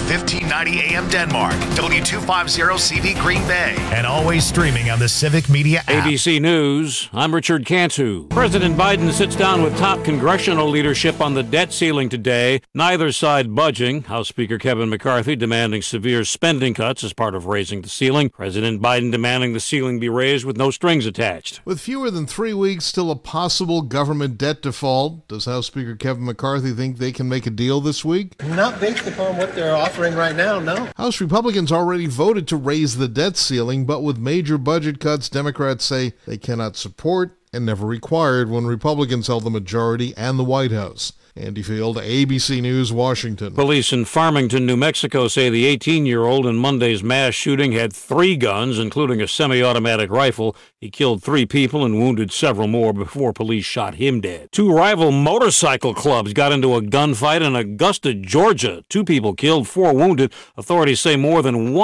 1590 AM Denmark, W250CV Green Bay, and always streaming on the Civic Media app. ABC News, I'm Richard Cantu. President Biden sits down with top congressional leadership on the debt ceiling today. Neither side budging. House Speaker Kevin McCarthy demanding severe spending cuts as part of raising the ceiling. President Biden demanding the ceiling be raised with no strings attached. With fewer than 3 weeks till a possible government debt default, does House Speaker Kevin McCarthy think they can make a deal this week? Not based upon what they're offering right now, no. House Republicans already voted to raise the debt ceiling, but with major budget cuts, Democrats say they cannot support and never required when Republicans held the majority and the White House. Andy Field, ABC News, Washington. Police in Farmington, New Mexico say the 18-year-old in Monday's mass shooting had 3 guns, including a semi-automatic rifle. He killed 3 people and wounded several more before police shot him dead. 2 rival motorcycle clubs got into a gunfight in Augusta, Georgia. 2 people killed, 4 wounded. Authorities say more than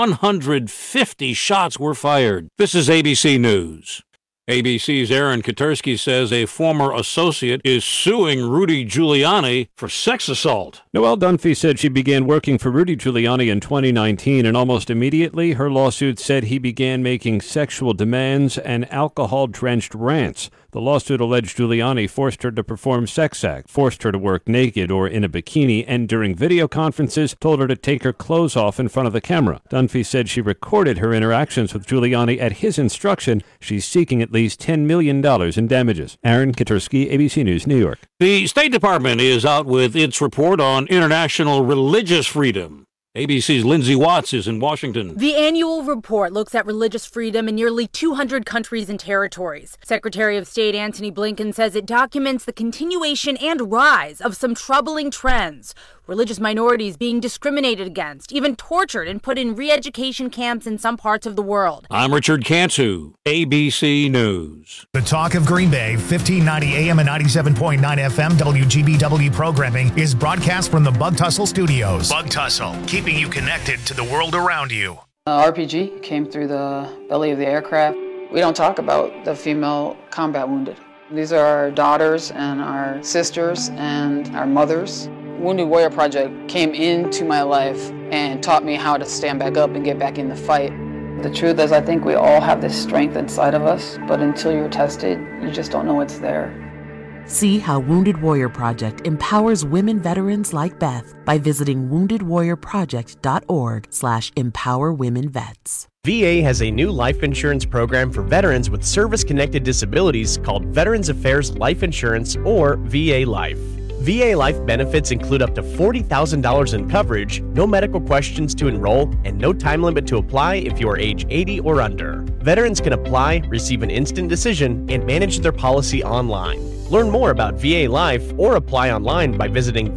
150 shots were fired. This is ABC News. ABC's Aaron Katersky says a former associate is suing Rudy Giuliani for sex assault. Noelle Dunphy said she began working for Rudy Giuliani in 2019, and almost immediately her lawsuit said he began making sexual demands and alcohol-drenched rants. The lawsuit alleged Giuliani forced her to perform sex acts, forced her to work naked or in a bikini, and during video conferences told her to take her clothes off in front of the camera. Dunphy said she recorded her interactions with Giuliani at his instruction. She's seeking at least $10 million in damages. Aaron Katersky, ABC News, New York. The State Department is out with its report on international religious freedom. ABC's Lindsay Watts is in Washington. The annual report looks at religious freedom in nearly 200 countries and territories. Secretary of State Antony Blinken says it documents the continuation and rise of some troubling trends. Religious minorities being discriminated against, even tortured and put in re-education camps in some parts of the world. I'm Richard Cantu, ABC News. The Talk of Green Bay, 1590 AM and 97.9 FM WGBW programming is broadcast from the Bug Tussle Studios. Bug Tussle, keeping you connected to the world around you. RPG came through the belly of the aircraft. We don't talk about the female combat wounded. These are our daughters and our sisters and our mothers. Wounded Warrior Project came into my life and taught me how to stand back up and get back in the fight. The truth is, I think we all have this strength inside of us, but until you're tested, you just don't know it's there. See how Wounded Warrior Project empowers women veterans like Beth by visiting woundedwarriorproject.org/empowerwomenvets. VA has a new life insurance program for veterans with service-connected disabilities called Veterans Affairs Life Insurance, or VA Life. VA Life benefits include up to $40,000 in coverage, no medical questions to enroll, and no time limit to apply if you are age 80 or under. Veterans can apply, receive an instant decision, and manage their policy online. Learn more about VA Life or apply online by visiting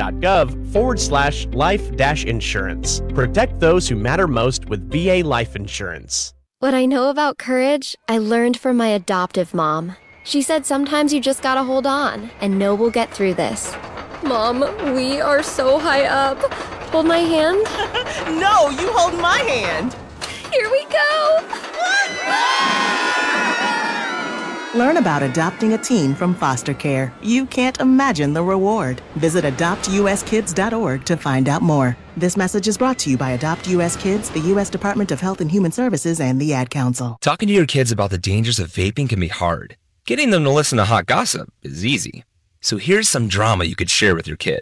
va.gov/life-insurance. Protect those who matter most with VA Life Insurance. What I know about courage, I learned from my adoptive mom. She said sometimes you just gotta hold on and know we'll get through this. Mom, we are so high up. Hold my hand. No, you hold my hand. Here we go. Learn about adopting a teen from foster care. You can't imagine the reward. Visit adoptuskids.org to find out more. This message is brought to you by Adopt US Kids, the U.S. Department of Health and Human Services, and the Ad Council. Talking to your kids about the dangers of vaping can be hard. Getting them to listen to hot gossip is easy. So here's some drama you could share with your kid.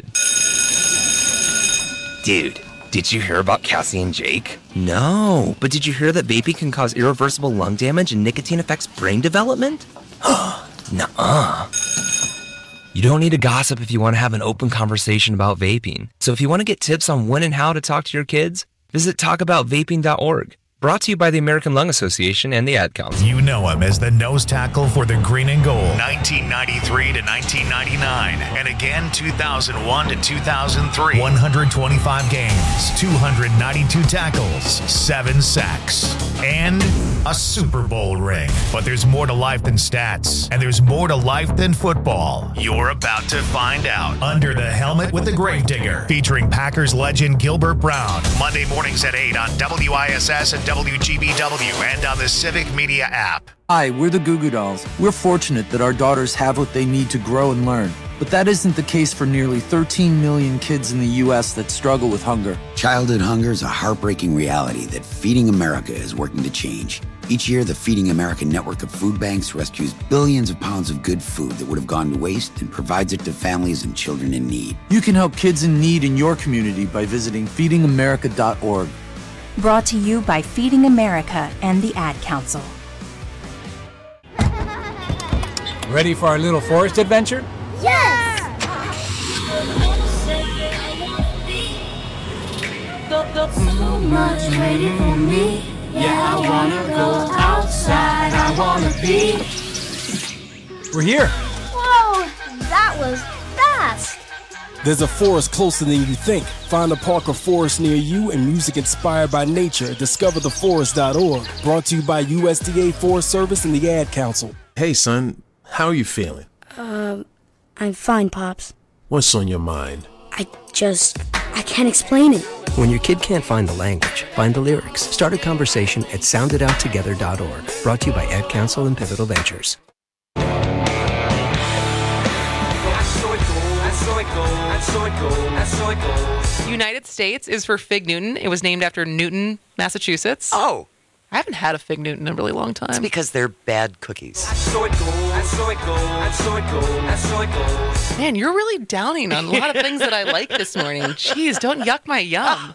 Dude, did you hear about Cassie and Jake? No, but did you hear that vaping can cause irreversible lung damage and nicotine affects brain development? Nuh-uh. You don't need to gossip if you want to have an open conversation about vaping. So if you want to get tips on when and how to talk to your kids, visit talkaboutvaping.org. Brought to you by the American Lung Association and the Ad Council. You know him as the nose tackle for the Green and Gold, 1993 to 1999, and again 2001 to 2003. 125 games, 292 tackles, 7 sacks, and a Super Bowl ring. But there's more to life than stats, and there's more to life than football. You're about to find out. Under the Helmet with the Gravedigger, featuring Packers legend Gilbert Brown. Monday mornings at 8 on WISS and WGBW and on the Civic Media app. Hi, we're the Goo Goo Dolls. We're fortunate that our daughters have what they need to grow and learn. But that isn't the case for nearly 13 million kids in the U.S. that struggle with hunger. Childhood hunger is a heartbreaking reality that Feeding America is working to change. Each year, the Feeding America network of food banks rescues billions of pounds of good food that would have gone to waste and provides it to families and children in need. You can help kids in need in your community by visiting feedingamerica.org. Brought to you by Feeding America and the Ad Council. Ready for our little forest adventure? Yes! So much waiting for me. Yeah, I wanna go outside. I wanna be. We're here. Whoa, that was fast. There's a forest closer than you think. Find a park or forest near you and music inspired by nature at discovertheforest.org. Brought to you by USDA Forest Service and the Ad Council. Hey, son, how are you feeling? I'm fine, Pops. What's on your mind? I can't explain it. When your kid can't find the language, find the lyrics. Start a conversation at sounditouttogether.org. Brought to you by Ad Council and Pivotal Ventures. United States is for Fig Newton. It was named after Newton, Massachusetts. Oh. I haven't had a Fig Newton in a really long time. It's because they're bad cookies. Man, you're really downing on a lot of things that I like this morning. Jeez, don't yuck my yum.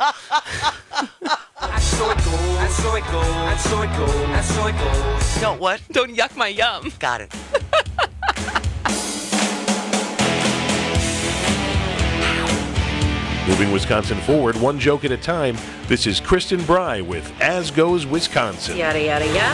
Don't what? Don't yuck my yum. Got it. Moving Wisconsin forward, one joke at a time, this is Kristen Bry with As Goes Wisconsin. Yada, yada, yada.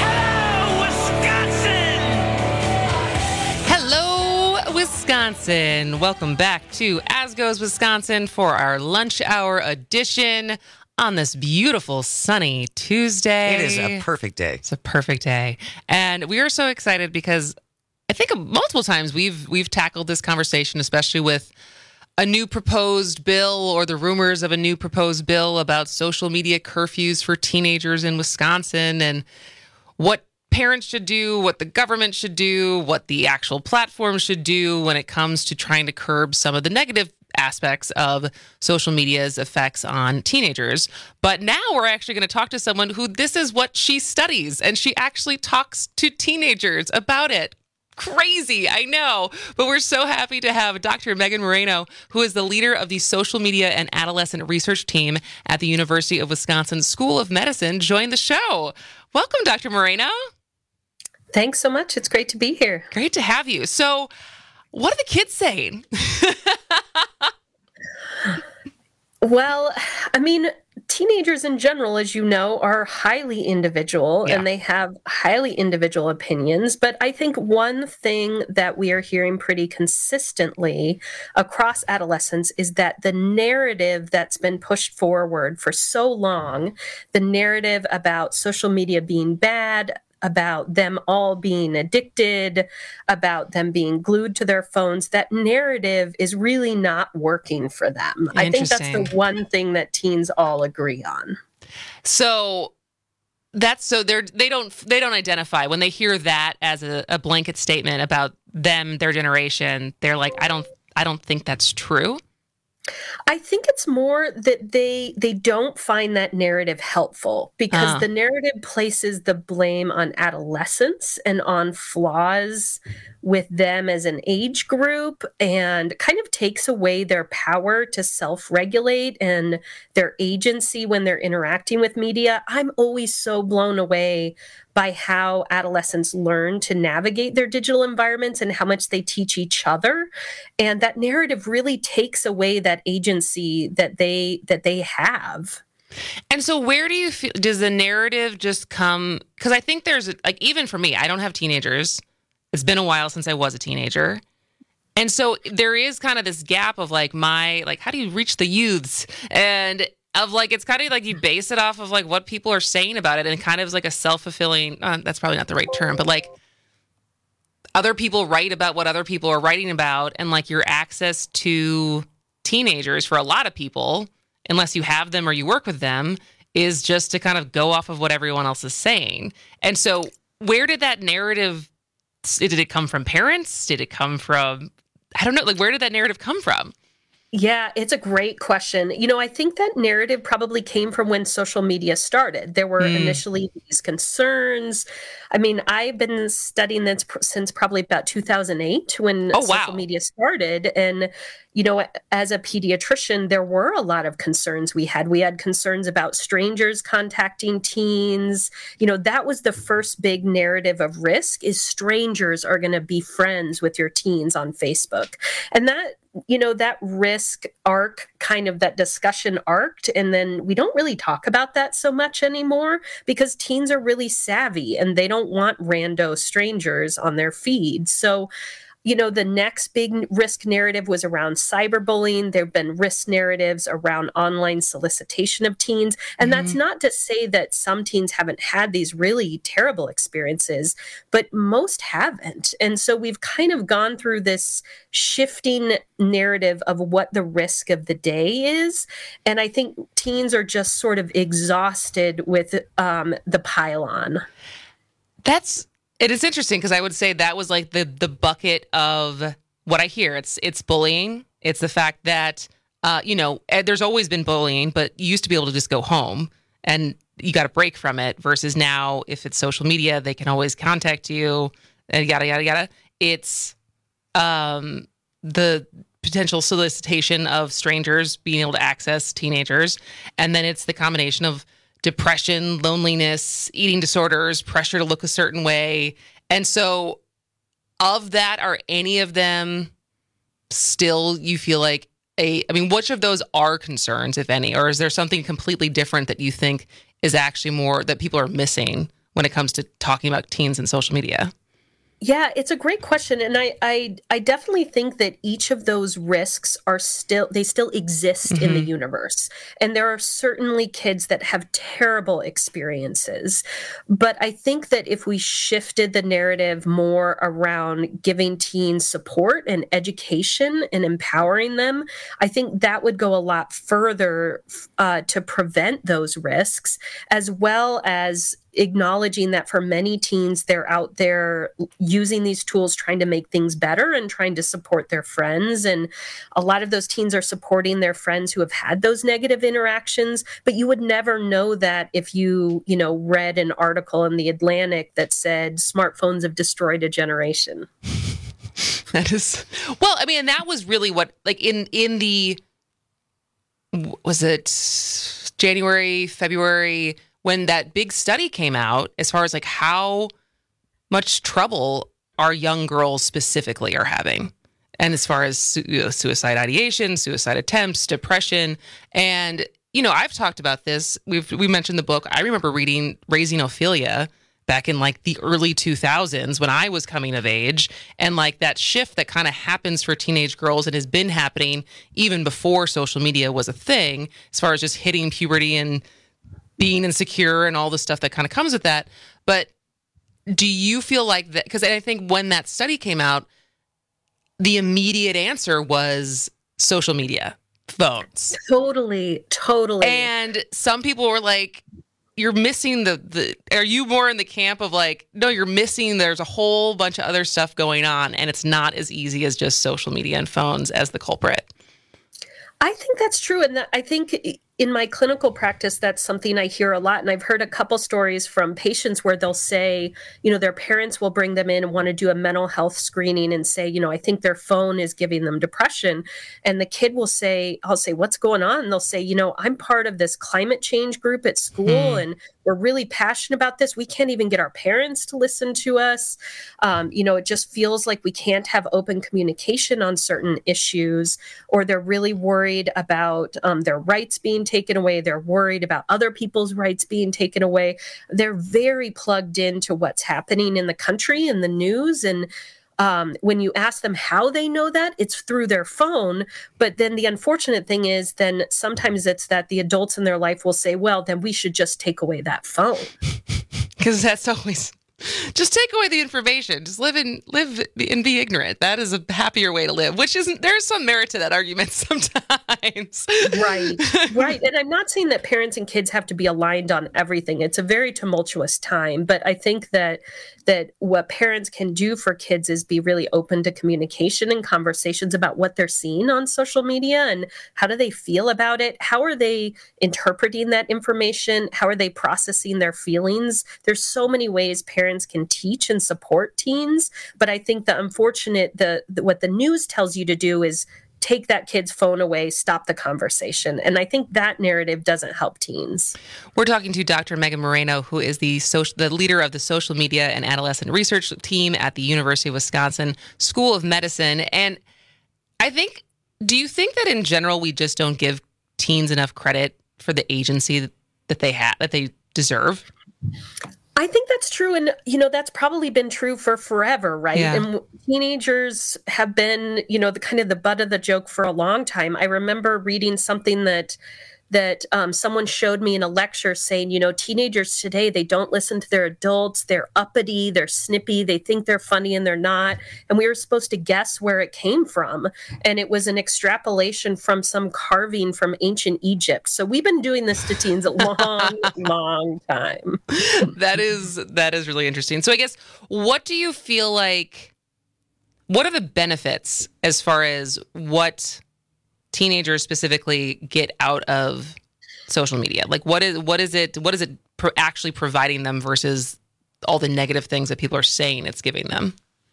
Hello, Wisconsin. Welcome back to As Goes Wisconsin for our lunch hour edition on this beautiful sunny Tuesday. It is a perfect day. It's a perfect day. And we are so excited because I think multiple times we've tackled this conversation, especially with a new proposed bill or the rumors of a new proposed bill about social media curfews for teenagers in Wisconsin and what parents should do, what the government should do, what the actual platform should do when it comes to trying to curb some of the negative aspects of social media's effects on teenagers. But now we're actually going to talk to someone who this is what she studies, and she actually talks to teenagers about it. Crazy, I know, but we're so happy to have Dr. Megan Moreno, who is the leader of the Social Media and Adolescent Research Team at the University of Wisconsin School of Medicine, join the show. Welcome, Dr. Moreno. Thanks so much. It's great to be here. Great to have you. So, what are the kids saying? Well, I mean, teenagers in general, as you know, are highly individual and they have highly individual opinions. But I think one thing that we are hearing pretty consistently across adolescence is that the narrative that's been pushed forward for so long, the narrative about social media being bad, about them all being addicted, about them being glued to their phones, that narrative is really not working for them. I think that's the one thing that teens all agree on. So they don't identify when they hear that as a blanket statement about them, their generation. They're like, I don't think that's true. I think it's more that they don't find that narrative helpful because the narrative places the blame on adolescence and on flaws with them as an age group and kind of takes away their power to self-regulate and their agency when they're interacting with media. I'm always so blown away by how adolescents learn to navigate their digital environments and how much they teach each other. And that narrative really takes away that agency that they have. And so where do you feel, does the narrative just come, because I think there's, like, even for me, I don't have teenagers. It's been a while since I was a teenager. And so there is kind of this gap of like how do you reach the youths? And of like, it's kind of like you base it off of like what people are saying about it and kind of like a self-fulfilling, that's probably not the right term, but like other people write about what other people are writing about. And like your access to teenagers for a lot of people, unless you have them or you work with them, is just to kind of go off of what everyone else is saying. And so where did that narrative, did it come from parents? Did it come from, I don't know, like, where did that narrative come from? Yeah, it's a great question. I think that narrative probably came from when social media started. There were initially these concerns. I mean, I've been studying this since probably about 2008 when social media started. And, as a pediatrician, there were a lot of concerns we had. We had concerns about strangers contacting teens. That was the first big narrative of risk, is strangers are going to be friends with your teens on Facebook. And that risk arc, kind of that discussion arced, and then we don't really talk about that so much anymore because teens are really savvy and they don't want rando strangers on their feed. So, the next big risk narrative was around cyberbullying. There have been risk narratives around online solicitation of teens. And that's not to say that some teens haven't had these really terrible experiences, but most haven't. And so we've kind of gone through this shifting narrative of what the risk of the day is. And I think teens are just sort of exhausted with the pile-on. It is interesting because I would say that was like the bucket of what I hear. It's bullying. It's the fact that, there's always been bullying, but you used to be able to just go home and you got a break from it versus now if it's social media, they can always contact you and yada, yada, yada. It's the potential solicitation of strangers being able to access teenagers. And then it's the combination of depression, loneliness, eating disorders, pressure to look a certain way. And so of that, are any of them still, you feel like which of those are concerns, if any, or is there something completely different that you think is actually more that people are missing when it comes to talking about teens and social media? Yeah, it's a great question. And I definitely think that each of those risks still exist in the universe. And there are certainly kids that have terrible experiences. But I think that if we shifted the narrative more around giving teens support and education and empowering them, I think that would go a lot further to prevent those risks, as well as acknowledging that for many teens, they're out there using these tools, trying to make things better and trying to support their friends. And a lot of those teens are supporting their friends who have had those negative interactions. But you would never know that if you read an article in The Atlantic that said smartphones have destroyed a generation. That is, well, I mean, and that was really what, like in the, was it January, February, when that big study came out, as far as like how much trouble our young girls specifically are having. And as far as suicide ideation, suicide attempts, depression. And, I've talked about this. We mentioned the book. I remember reading Raising Ophelia back in like the early 2000s when I was coming of age. And like that shift that kind of happens for teenage girls and has been happening even before social media was a thing, as far as just hitting puberty and being insecure and all the stuff that kind of comes with that. But do you feel like that? Because I think when that study came out, the immediate answer was social media, phones. Totally. And some people were like, you're missing are you more in the camp of like, no, you're missing, there's a whole bunch of other stuff going on and it's not as easy as just social media and phones as the culprit? I think that's true. And I think in my clinical practice, that's something I hear a lot. And I've heard a couple stories from patients where they'll say, their parents will bring them in and want to do a mental health screening and say, I think their phone is giving them depression. And the kid will say, I'll say, what's going on? And they'll say, I'm part of this climate change group at school and we're really passionate about this. We can't even get our parents to listen to us. It just feels like we can't have open communication on certain issues, or they're really worried about their rights being taken away. They're worried about other people's rights being taken away. They're very plugged into what's happening in the country and the news. And when you ask them how they know that, it's through their phone. But then the unfortunate thing is then sometimes it's that the adults in their life will say, well, then we should just take away that phone. Because that's always, just take away the information. Just live and be ignorant. That is a happier way to live, there's some merit to that argument sometimes. Right. And I'm not saying that parents and kids have to be aligned on everything. It's a very tumultuous time, but I think that that what parents can do for kids is be really open to communication and conversations about what they're seeing on social media and how do they feel about it? How are they interpreting that information? How are they processing their feelings? There's so many ways parents can teach and support teens, but I think what the news tells you to do is take that kid's phone away, stop the conversation. And I think that narrative doesn't help teens. We're talking to Dr. Megan Moreno, who is the leader of the social media and adolescent research team at the University of Wisconsin School of Medicine. And do you think that in general, we just don't give teens enough credit for the agency that they deserve? I think that's true. And, that's probably been true for forever, right? Yeah. And teenagers have been, the butt of the joke for a long time. I remember reading something that someone showed me in a lecture saying, teenagers today, they don't listen to their adults. They're uppity, they're snippy, they think they're funny and they're not. And we were supposed to guess where it came from. And it was an extrapolation from some carving from ancient Egypt. So we've been doing this to teens a long, long time. That is really interesting. So I guess, what do you feel like, what are the benefits as far as what teenagers specifically get out of social media? Like, what is it actually providing them versus all the negative things that people are saying it's giving them?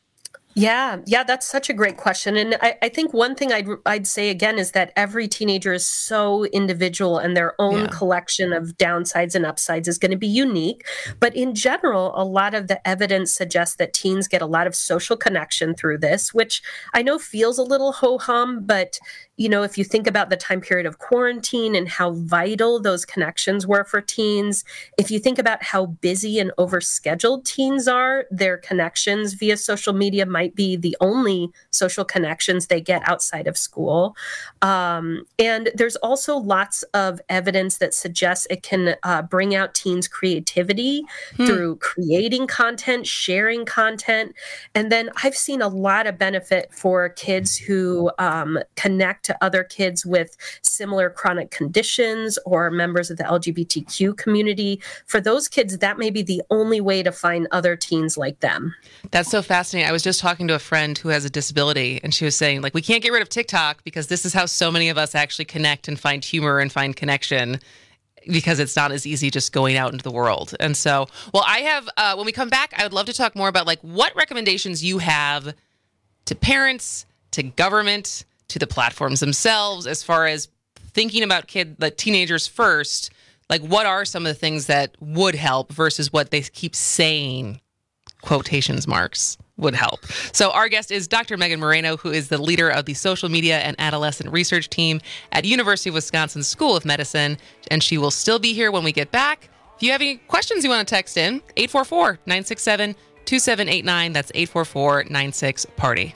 Yeah, that's such a great question. And I think one thing I'd say again is that every teenager is so individual and their own collection of downsides and upsides is going to be unique. But in general, a lot of the evidence suggests that teens get a lot of social connection through this, which I know feels a little ho-hum, but if you think about the time period of quarantine and how vital those connections were for teens, if you think about how busy and overscheduled teens are, their connections via social media might be the only social connections they get outside of school. And there's also lots of evidence that suggests it can bring out teens' creativity through creating content, sharing content. And then I've seen a lot of benefit for kids who connect to other kids with similar chronic conditions or members of the LGBTQ community. For those kids, that may be the only way to find other teens like them. That's so fascinating. I was just talking to a friend who has a disability, and she was saying, we can't get rid of TikTok because this is how so many of us actually connect and find humor and find connection, because it's not as easy just going out into the world. And so, I have, when we come back, I would love to talk more about what recommendations you have to parents, to government, to the platforms themselves, as far as thinking about teenagers first. What are some of the things that would help versus what they keep saying, quotations marks, would help. So our guest is Dr. Megan Moreno, who is the leader of the social media and adolescent research team at University of Wisconsin School of Medicine, and she will still be here when we get back. If you have any questions you want to text in, 844-967-2789. That's 844-96-PARTY.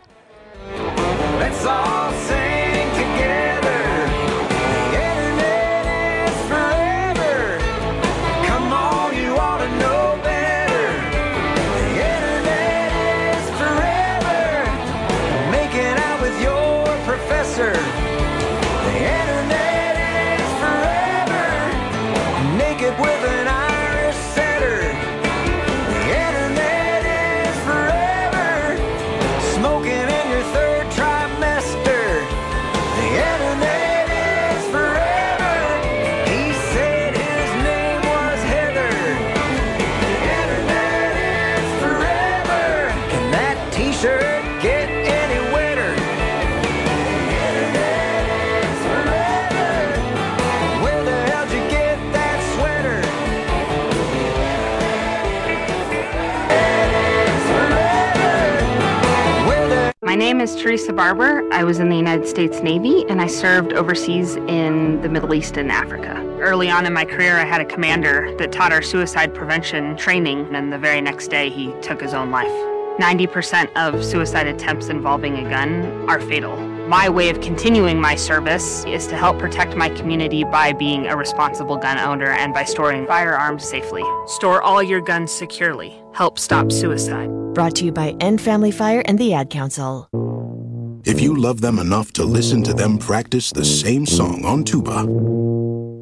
Let's all sing together. The internet is forever. Come on, you ought to know better. The internet is forever. Making out with your professor. The internet is forever. Naked with an Irish setter. The internet is forever. Smoking in your third trimester. The internet is forever. He said his name was Heather. The internet is forever. Can that t-shirt get any wetter? The internet is forever. Where the hell'd you get that sweater? My name is Teresa Barber. I was in the United States Navy, and I served overseas in the Middle East and Africa. Early on in my career, I had a commander that taught our suicide prevention training, and the very next day, he took his own life. 90% of suicide attempts involving a gun are fatal. My way of continuing my service is to help protect my community by being a responsible gun owner and by storing firearms safely. Store all your guns securely. Help stop suicide. Brought to you by End Family Fire and the Ad Council. If you love them enough to listen to them practice the same song on tuba,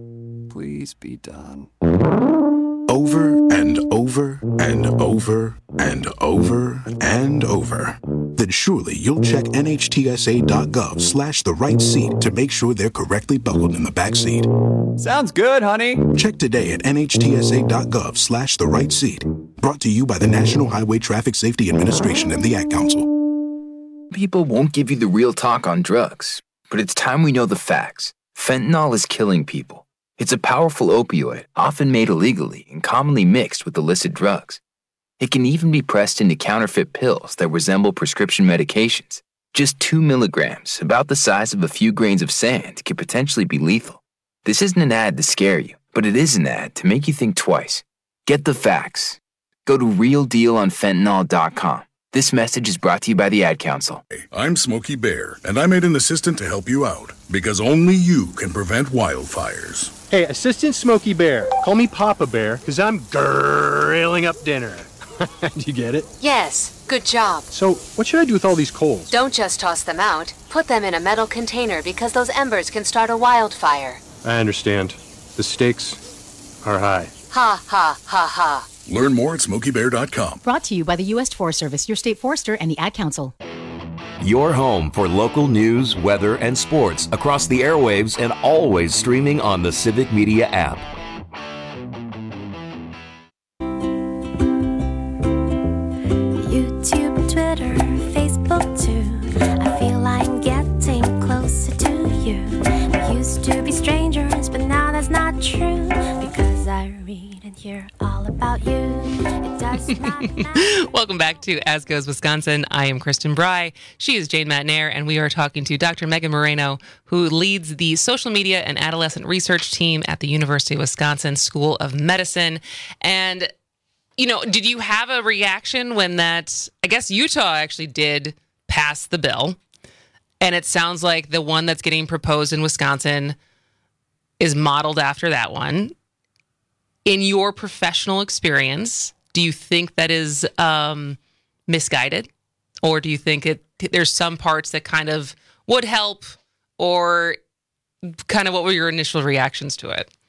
please be done. Over and over and over and over and over, then surely you'll check NHTSA.gov/the-right-seat to make sure they're correctly buckled in the back seat. Sounds good, honey. Check today at NHTSA.gov/the-right-seat. Brought to you by the National Highway Traffic Safety Administration and the Ad Council. People won't give you the real talk on drugs, but it's time we know the facts. Fentanyl is killing people. It's a powerful opioid, often made illegally and commonly mixed with illicit drugs. It can even be pressed into counterfeit pills that resemble prescription medications. Just 2 milligrams, about the size of a few grains of sand, could potentially be lethal. This isn't an ad to scare you, but it is an ad to make you think twice. Get the facts. Go to realdealonfentanyl.com. This message is brought to you by the Ad Council. I'm Smokey Bear, and I made an assistant to help you out, because only you can prevent wildfires. Hey, Assistant Smokey Bear, call me Papa Bear, because I'm grilling up dinner. Do you get it? Yes, good job. So, what should I do with all these coals? Don't just toss them out. Put them in a metal container because those embers can start a wildfire. I understand. The stakes are high. Ha, ha, ha, ha. Learn more at SmokeyBear.com. Brought to you by the U.S. Forest Service, your state forester, and the Ad Council. Your home for local news, weather, and sports across the airwaves and always streaming on the Civic Media app. YouTube, Twitter, Facebook too. I feel I'm getting closer to you. We used to be strangers, but now that's not true. Because I read and hear all about you. It does not matter. Welcome back to As Goes Wisconsin. I am Kristen Bry. She is Jane Matnair, and we are talking to Dr. Megan Moreno, who leads the social media and adolescent research team at the University of Wisconsin School of Medicine. And, you know, did you have a reaction when that, I guess Utah actually did pass the bill, and it sounds like the one that's getting proposed in Wisconsin is modeled after that one. In your professional experience, do you think that is misguided? Or do you think there's some parts that kind of would help? Or kind of what were your initial reactions to it?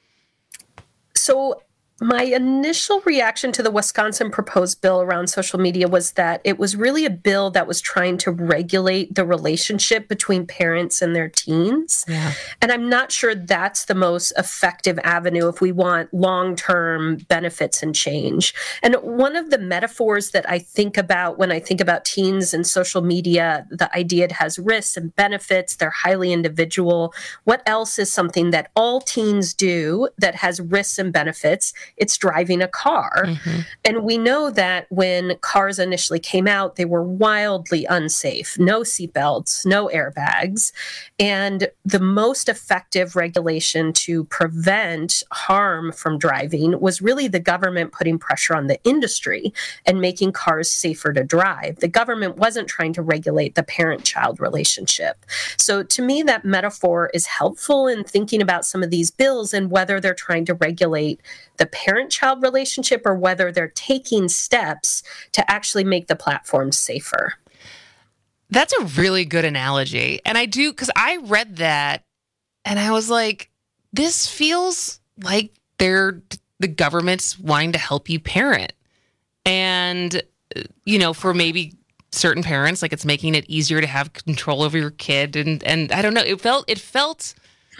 So my initial reaction to the Wisconsin proposed bill around social media was that it was really a bill that was trying to regulate the relationship between parents and their teens. Yeah. And I'm not sure that's the most effective avenue if we want long-term benefits and change. And one of the metaphors that I think about when I think about teens and social media, the idea it has risks and benefits, they're highly individual. What else is something that all teens do that has risks and benefits? It's driving a car. Mm-hmm. And we know that when cars initially came out, they were wildly unsafe. No seatbelts, no airbags. And the most effective regulation to prevent harm from driving was really the government putting pressure on the industry and making cars safer to drive. The government wasn't trying to regulate the parent-child relationship. So to me, that metaphor is helpful in thinking about some of these bills and whether they're trying to regulate the parent-child relationship or whether they're taking steps to actually make the platform safer. That's a really good analogy. And I do, because I read that and I was like, this feels like the government's wanting to help you parent. And, you know, for maybe certain parents, like it's making it easier to have control over your kid. And I don't know, it felt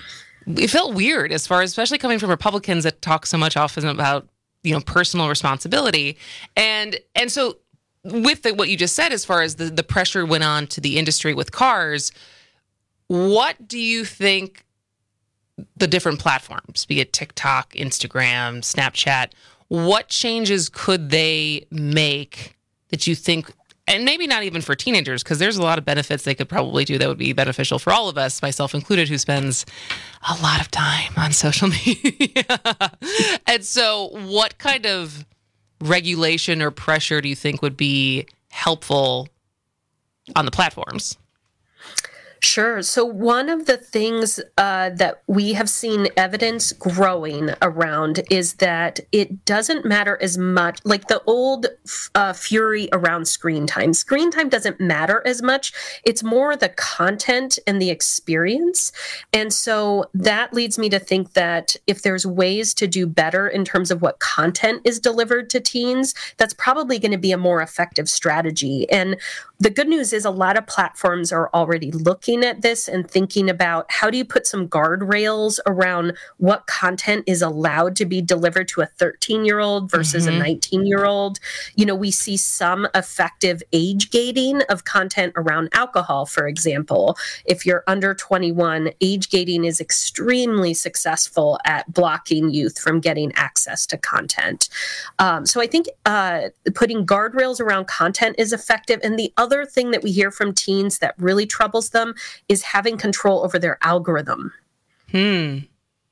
weird as far as, especially coming from Republicans that talk so much often about, you know, personal responsibility. And so with what you just said, as far as the pressure went on to the industry with cars, what do you think the different platforms, be it TikTok, Instagram, Snapchat, what changes could they make that you think, and maybe not even for teenagers, because there's a lot of benefits they could probably do that would be beneficial for all of us, myself included, who spends a lot of time on social media. And so what kind of regulation or pressure do you think would be helpful on the platforms? Sure. So one of the things that we have seen evidence growing around is that it doesn't matter as much, like the old fury around screen time. Screen time doesn't matter as much. It's more the content and the experience. And so that leads me to think that if there's ways to do better in terms of what content is delivered to teens, that's probably going to be a more effective strategy. And the good news is a lot of platforms are already looking at this and thinking about how do you put some guardrails around what content is allowed to be delivered to a 13-year-old versus a 19-year-old. You know, we see some effective age gating of content around alcohol, for example. If you're under 21, age gating is extremely successful at blocking youth from getting access to content. So I think putting guardrails around content is effective. And the other thing that we hear from teens that really troubles them is having control over their algorithm. Can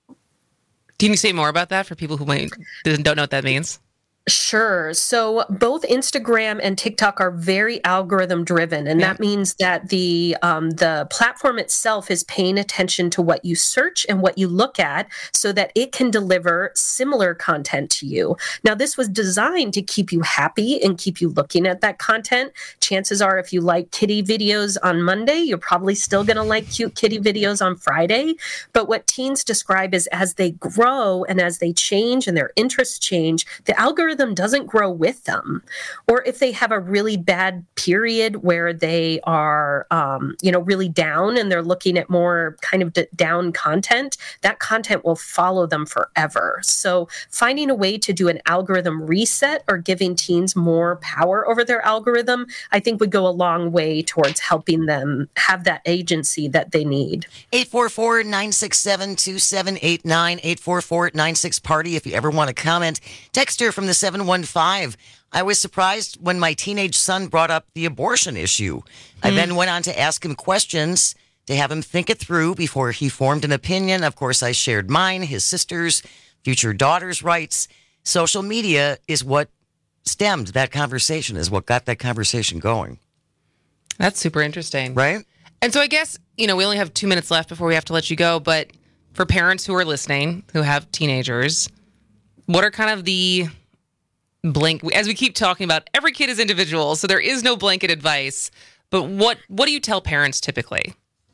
you say more about that for people who don't know what that means? Sure. So both Instagram and TikTok are very algorithm driven, and that means that the platform itself is paying attention to what you search and what you look at so that it can deliver similar content to you. Now, this was designed to keep you happy and keep you looking at that content. Chances are, if you like kitty videos on Monday, you're probably still going to like cute kitty videos on Friday. But what teens describe is as they grow and as they change and their interests change, the algorithm doesn't grow with them. Or if they have a really bad period where they are, really down and they're looking at more kind of down content, that content will follow them forever. So finding a way to do an algorithm reset or giving teens more power over their algorithm, I think would go a long way towards helping them have that agency that they need. 844-967-2789, 844-96-PARTY if you ever want to comment. Text her from the 715. I was surprised when my teenage son brought up the abortion issue. I then went on to ask him questions to have him think it through before he formed an opinion. Of course, I shared mine, his sister's, future daughter's rights. Social media is what stemmed that conversation, is what got that conversation going. That's super interesting. Right? And so I guess, we only have 2 minutes left before we have to let you go, but for parents who are listening, who have teenagers, what are kind of the as we keep talking about, every kid is individual, so there is no blanket advice, but what do you tell parents typically?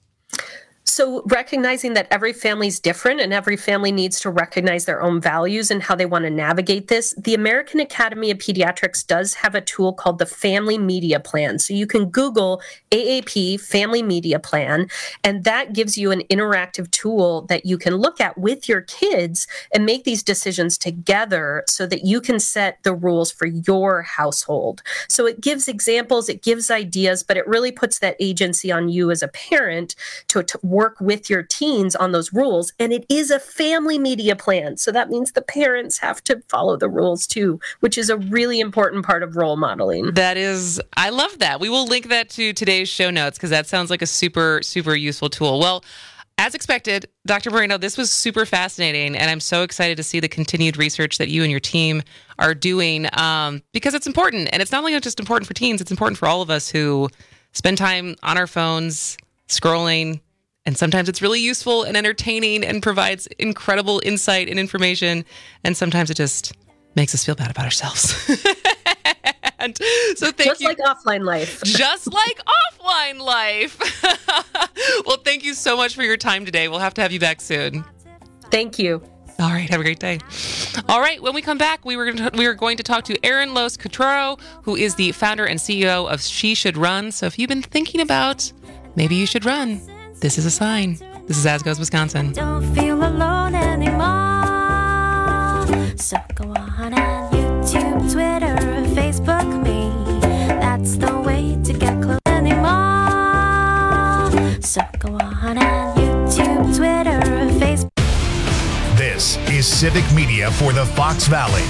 So recognizing that every family is different and every family needs to recognize their own values and how they want to navigate this, the American Academy of Pediatrics does have a tool called the Family Media Plan. So you can Google AAP Family Media Plan, and that gives you an interactive tool that you can look at with your kids and make these decisions together so that you can set the rules for your household. So it gives examples, it gives ideas, but it really puts that agency on you as a parent to work with your teens on those rules. And it is a family media plan. So that means the parents have to follow the rules too, which is a really important part of role modeling. I love that. We will link that to today's show notes because that sounds like a super, super useful tool. Well, as expected, Dr. Moreno, this was super fascinating, and I'm so excited to see the continued research that you and your team are doing because it's important. And it's not only just important for teens, it's important for all of us who spend time on our phones, scrolling, and sometimes it's really useful and entertaining and provides incredible insight and information. And sometimes it just makes us feel bad about ourselves. And so thank you. Just like offline life. Just like offline life. Well, thank you so much for your time today. We'll have to have you back soon. Thank you. All right. Have a great day. All right. When we come back, we are going to talk to Erin Los Cottrero, who is the founder and CEO of She Should Run. So if you've been thinking about maybe you should run, this is a sign. This is As Goes Wisconsin. Don't feel alone anymore. So go on YouTube, Twitter, Facebook me. That's the way to get close anymore. So go on YouTube, Twitter, Facebook. This is Civic Media for the Fox Valley.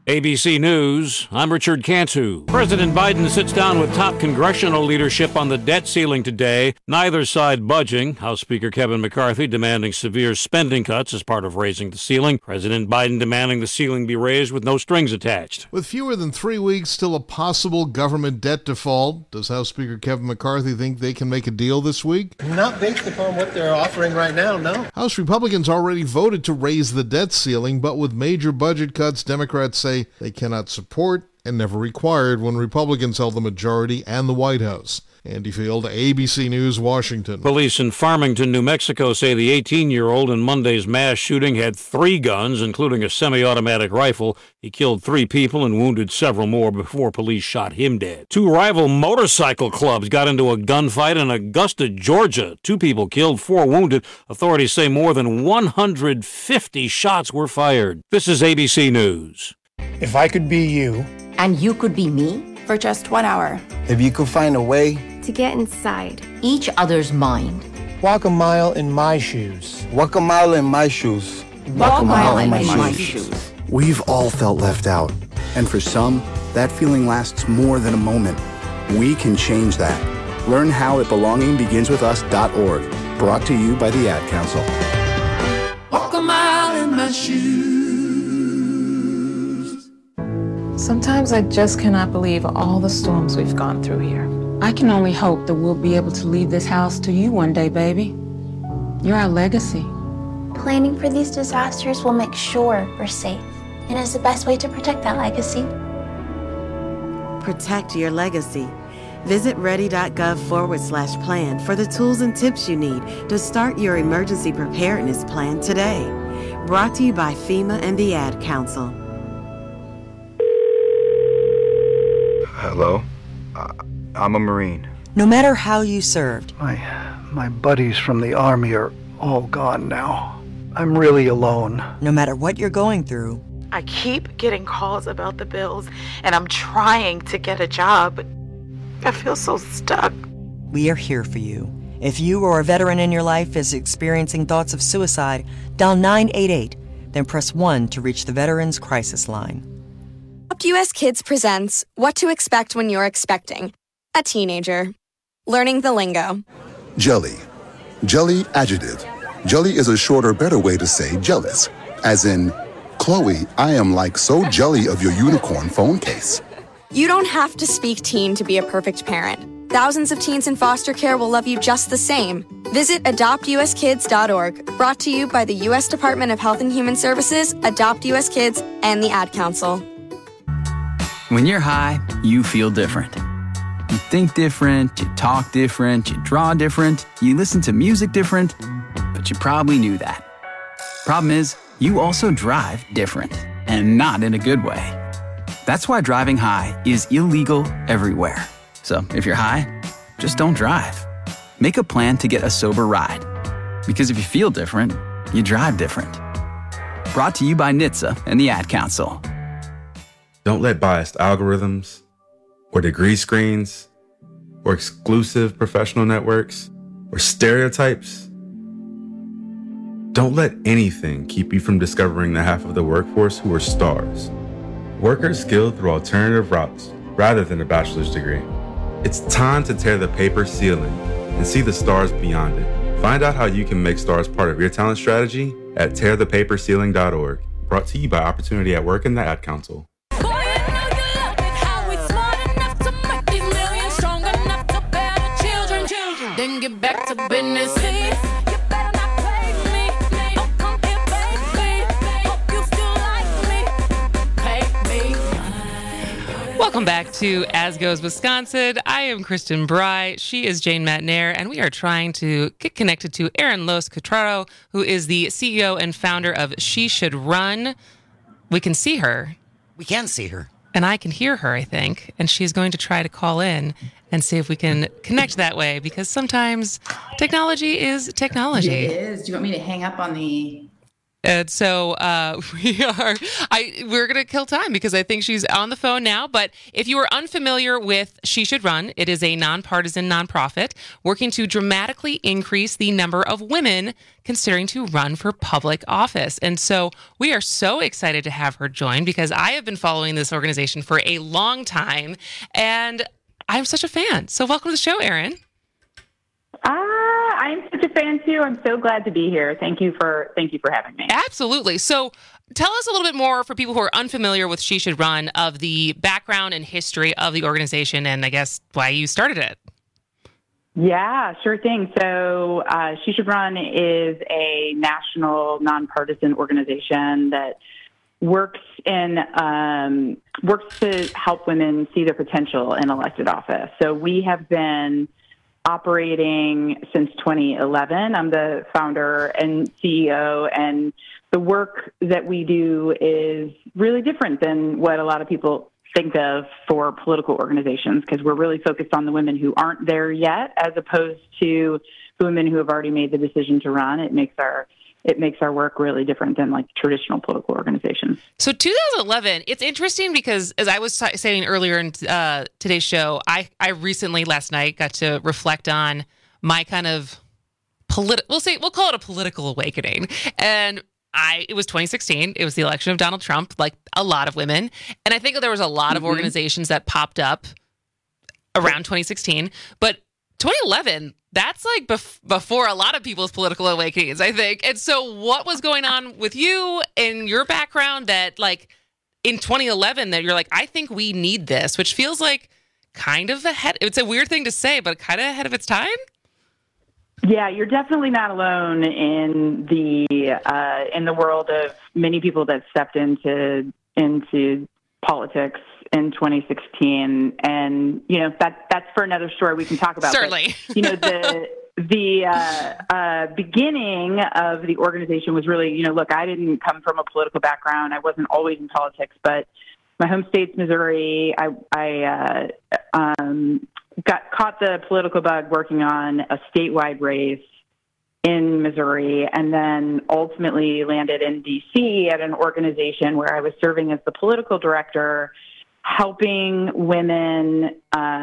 ABC News, I'm Richard Cantu. President Biden sits down with top congressional leadership on the debt ceiling today. Neither side budging. House Speaker Kevin McCarthy demanding severe spending cuts as part of raising the ceiling. President Biden demanding the ceiling be raised with no strings attached. With fewer than 3 weeks till a possible government debt default, does House Speaker Kevin McCarthy think they can make a deal this week? Not based upon what they're offering right now, no. House Republicans already voted to raise the debt ceiling, but with major budget cuts, Democrats say they cannot support and never required when Republicans held the majority and the White House. Andy Field, ABC News, Washington. Police in Farmington, New Mexico say the 18-year-old in Monday's mass shooting had 3 guns, including a semi-automatic rifle. He killed 3 people and wounded several more before police shot him dead. 2 rival motorcycle clubs got into a gunfight in Augusta, Georgia. 2 people killed, 4 wounded. Authorities say more than 150 shots were fired. This is ABC News. If I could be you, and you could be me, for just 1 hour. If you could find a way to get inside each other's mind. Walk a mile in my shoes. Walk a mile in my shoes. Walk a mile in my shoes. We've all felt left out. And for some, that feeling lasts more than a moment. We can change that. Learn how at belongingbeginswithus.org. Brought to you by the Ad Council. Walk a mile in my shoes. Sometimes I just cannot believe all the storms we've gone through here. I can only hope that we'll be able to leave this house to you one day, baby. You're our legacy. Planning for these disasters will make sure we're safe, and is the best way to protect that legacy. Protect your legacy. Visit ready.gov/plan for the tools and tips you need to start your emergency preparedness plan today. Brought to you by FEMA and the Ad Council. Hello? I'm a Marine. No matter how you served. My buddies from the Army are all gone now. I'm really alone. No matter what you're going through. I keep getting calls about the bills, and I'm trying to get a job, but I feel so stuck. We are here for you. If you or a veteran in your life is experiencing thoughts of suicide, dial 988, then press 1 to reach the Veterans Crisis Line. Adopt US Kids presents What to Expect When You're Expecting a Teenager. Learning the lingo. Jelly. Jelly adjective. Jelly is a shorter, better way to say jealous. As in, Chloe, I am like so jelly of your unicorn phone case. You don't have to speak teen to be a perfect parent. Thousands of teens in foster care will love you just the same. Visit adoptuskids.org. Brought to you by the U.S. Department of Health and Human Services, Adopt US Kids, and the Ad Council. When you're high, you feel different. You think different, you talk different, you draw different, you listen to music different, but you probably knew that. Problem is, you also drive different, and not in a good way. That's why driving high is illegal everywhere. So if you're high, just don't drive. Make a plan to get a sober ride. Because if you feel different, you drive different. Brought to you by NHTSA and the Ad Council. Don't let biased algorithms, or degree screens, or exclusive professional networks, or stereotypes. Don't let anything keep you from discovering the half of the workforce who are stars. Workers skilled through alternative routes rather than a bachelor's degree. It's time to tear the paper ceiling and see the stars beyond it. Find out how you can make stars part of your talent strategy at tearthepaperceiling.org. Brought to you by Opportunity at Work and the Ad Council. Then get back to business. Welcome back to As Goes Wisconsin. I am Kristen Bry. She is Jane Matnair, and we are trying to get connected to Erin Los Cutraro, who is the CEO and founder of She Should Run. We can see her. We can see her. And I can hear her, I think. And she's going to try to call in and see if we can connect that way, because sometimes technology is technology. It is. Do you want me to hang up on the... And so we're going to kill time because I think she's on the phone now. But if you are unfamiliar with She Should Run, it is a nonpartisan nonprofit working to dramatically increase the number of women considering to run for public office. And so we are so excited to have her join because I have been following this organization for a long time and I'm such a fan. So welcome to the show, Erin. I'm such a fan too. I'm so glad to be here. Thank you for having me. Absolutely. So tell us a little bit more for people who are unfamiliar with She Should Run of the background and history of the organization and I guess why you started it. Yeah, sure thing. So She Should Run is a national nonpartisan organization that works to help women see their potential in elected office. So we have been operating since 2011. I'm the founder and CEO, and the work that we do is really different than what a lot of people think of for political organizations because we're really focused on the women who aren't there yet as opposed to the women who have already made the decision to run. It makes our work really different than like traditional political organizations. So 2011, it's interesting because as I was saying earlier in today's show, I recently last night got to reflect on my kind of we'll call it a political awakening. And it was 2016. It was the election of Donald Trump, like a lot of women. And I think there was a lot of organizations that popped up around 2016, but 2011, that's like before a lot of people's political awakenings, I think. And so what was going on with you and your background that like in 2011 that you're like, I think we need this, which feels like kind of ahead. It's a weird thing to say, but kind of ahead of its time. Yeah, you're definitely not alone in the world of many people that stepped into politics in 2016, and that's for another story we can talk about. Certainly, but, the beginning of the organization was really, look, I didn't come from a political background. I wasn't always in politics, but my home state's Missouri. I got caught the political bug working on a statewide race in Missouri, and then ultimately landed in D.C. at an organization where I was serving as the political director, helping women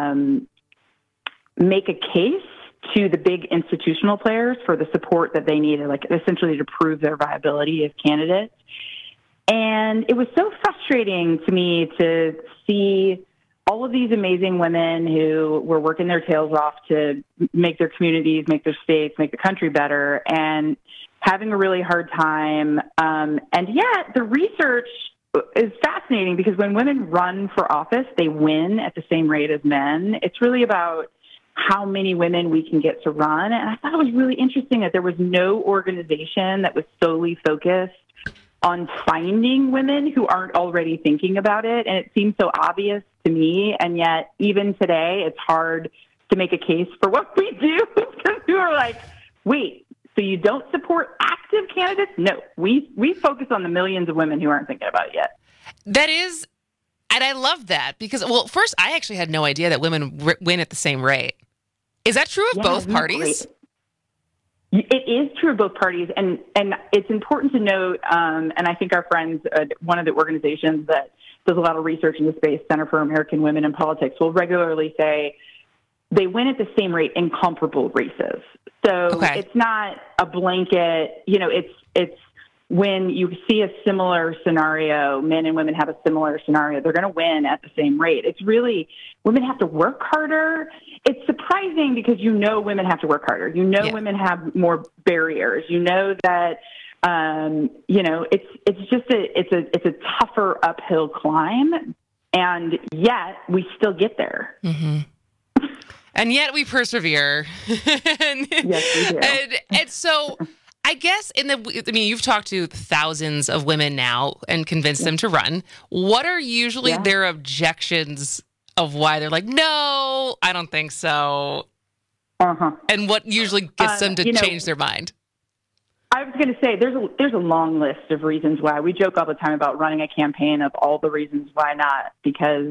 make a case to the big institutional players for the support that they needed, like essentially to prove their viability as candidates. And it was so frustrating to me to see all of these amazing women who were working their tails off to make their communities, make their states, make the country better, and having a really hard time. And yet the research is fascinating because when women run for office, they win at the same rate as men. It's really about how many women we can get to run. And I thought it was really interesting that there was no organization that was solely focused on finding women who aren't already thinking about it. And it seems so obvious to me. And yet, even today, it's hard to make a case for what we do because we are like, wait, so you don't support active candidates? No, we focus on the millions of women who aren't thinking about it yet. That is, and I love that because, well, first, I actually had no idea that women win at the same rate. Is that true of both parties? Great. It is true of both parties, and it's important to note, and I think our friends, one of the organizations that does a lot of research in the space, Center for American Women in Politics, will regularly say they win at the same rate in comparable races. So It's not a blanket, it's when you see a similar scenario, men and women have a similar scenario, they're going to win at the same rate. It's really, women have to work harder. It's surprising because women have to work harder. Women have more barriers. That, it's a tougher uphill climb, and yet we still get there. Mm-hmm. And yet we persevere. Yes, we do. And so I guess you've talked to thousands of women now and convinced them to run. What are usually their objections of why they're like, no, I don't think so? And what usually gets them to change their mind? I was going to say there's a long list of reasons why. We joke all the time about running a campaign of all the reasons why not, because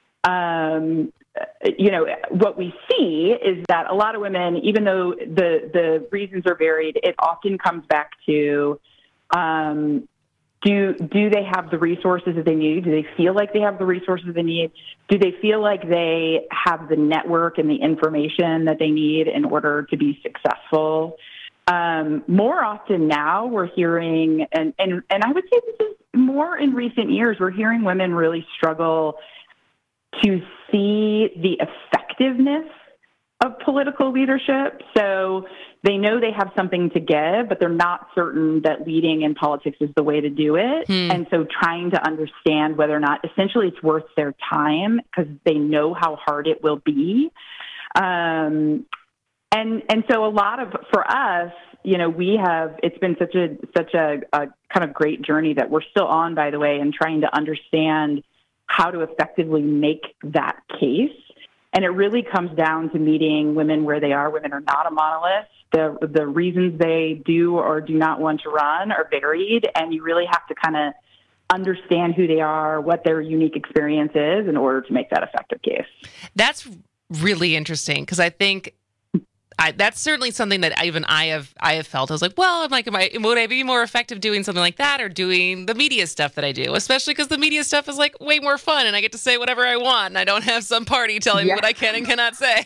what we see is that a lot of women, even though the reasons are varied, it often comes back to Do they have the resources that they need? Do they feel like they have the resources they need? Do they feel like they have the network and the information that they need in order to be successful? More often now we're hearing, and I would say this is more in recent years, we're hearing women really struggle to see the effectiveness of political leadership. So they know they have something to give, but they're not certain that leading in politics is the way to do it. And so trying to understand whether or not essentially it's worth their time because they know how hard it will be. And so a lot of, for us, you know, it's been such a kind of great journey that we're still on, by the way, and trying to understand how to effectively make that case. And it really comes down to meeting women where they are. Women are not a monolith. The reasons they do or do not want to run are varied, and you really have to kind of understand who they are, what their unique experience is in order to make that effective case. That's really interesting because I think that's certainly something that even I have felt. I was like, well, would I be more effective doing something like that or doing the media stuff that I do? Especially because the media stuff is like way more fun and I get to say whatever I want and I don't have some party telling me what I can and cannot say.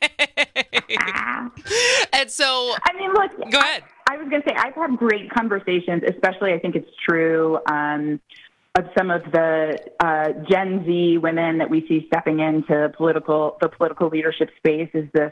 And so, I mean, look, go ahead. I was going to say, I've had great conversations, especially I think it's true of some of the Gen Z women that we see stepping into the political leadership space is this